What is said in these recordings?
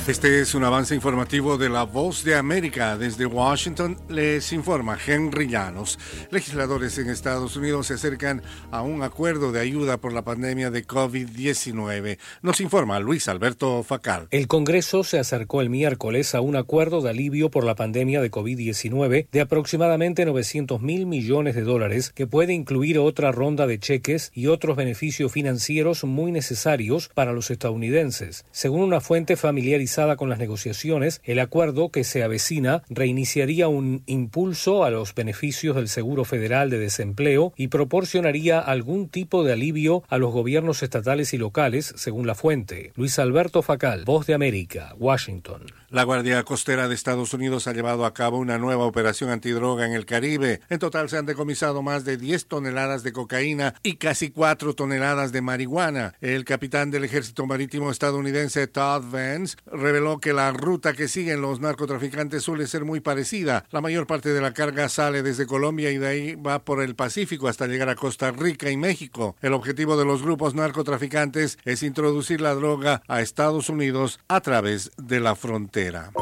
Este es un avance informativo de La Voz de América. Desde Washington les informa Henry Llanos. Legisladores en Estados Unidos se acercan a un acuerdo de ayuda por la pandemia de COVID-19. Nos informa Luis Alberto Facal. El Congreso se acercó el miércoles a un acuerdo de alivio por la pandemia de COVID-19 de aproximadamente $900 mil millones que puede incluir otra ronda de cheques y otros beneficios financieros muy necesarios para los estadounidenses. Según una fuente familiarizada con las negociaciones, el acuerdo que se avecina reiniciaría un impulso a los beneficios del Seguro Federal de Desempleo y proporcionaría algún tipo de alivio a los gobiernos estatales y locales, según la fuente. Luis Alberto Facal, Voz de América, Washington. La Guardia Costera de Estados Unidos ha llevado a cabo una nueva operación antidroga en el Caribe. En total se han decomisado más de 10 toneladas de cocaína y casi 4 toneladas de marihuana. El capitán del Ejército Marítimo estadounidense Todd Vance reveló que la ruta que siguen los narcotraficantes suele ser muy parecida. La mayor parte de la carga sale desde Colombia y de ahí va por el Pacífico hasta llegar a Costa Rica y México. El objetivo de los grupos narcotraficantes es introducir la droga a Estados Unidos a través de la frontera.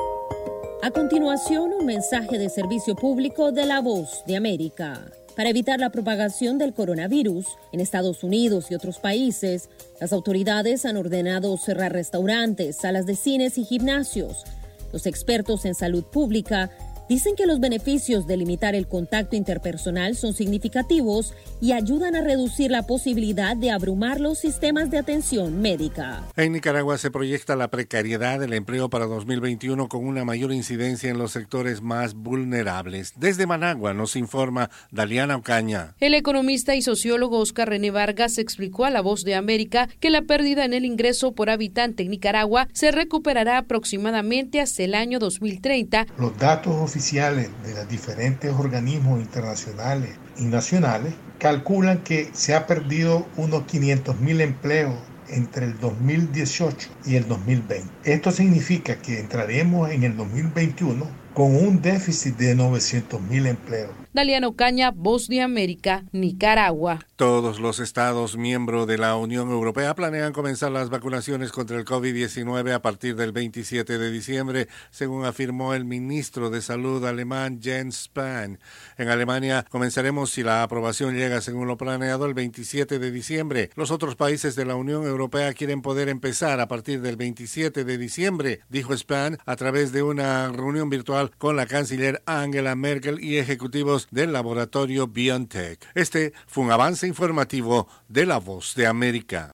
A continuación, un mensaje de servicio público de La Voz de América. Para evitar la propagación del coronavirus en Estados Unidos y otros países, las autoridades han ordenado cerrar restaurantes, salas de cines y gimnasios. Los expertos en salud pública dicen que los beneficios de limitar el contacto interpersonal son significativos y ayudan a reducir la posibilidad de abrumar los sistemas de atención médica. En Nicaragua se proyecta la precariedad del empleo para 2021 con una mayor incidencia en los sectores más vulnerables. Desde Managua nos informa Daliana Ocaña. El economista y sociólogo Oscar René Vargas explicó a La Voz de América que la pérdida en el ingreso por habitante en Nicaragua se recuperará aproximadamente hasta el año 2030. Los datos oficiales de los diferentes organismos internacionales y nacionales calculan que se ha perdido unos 500,000 empleos entre el 2018 y el 2020. Esto significa que entraremos en el 2021 con un déficit de 900,000 empleos. Daliana Ocaña, Voz de América, Nicaragua. Todos los estados miembros de la Unión Europea planean comenzar las vacunaciones contra el COVID-19 a partir del 27 de diciembre, según afirmó el ministro de Salud alemán Jens Spahn. En Alemania comenzaremos, si la aprobación llega según lo planeado, el 27 de diciembre. Los otros países de la Unión Europea quieren poder empezar a partir del 27 de diciembre, dijo Spahn a través de una reunión virtual con la canciller Angela Merkel y ejecutivos del laboratorio BioNTech. Este fue un avance informativo de La Voz de América.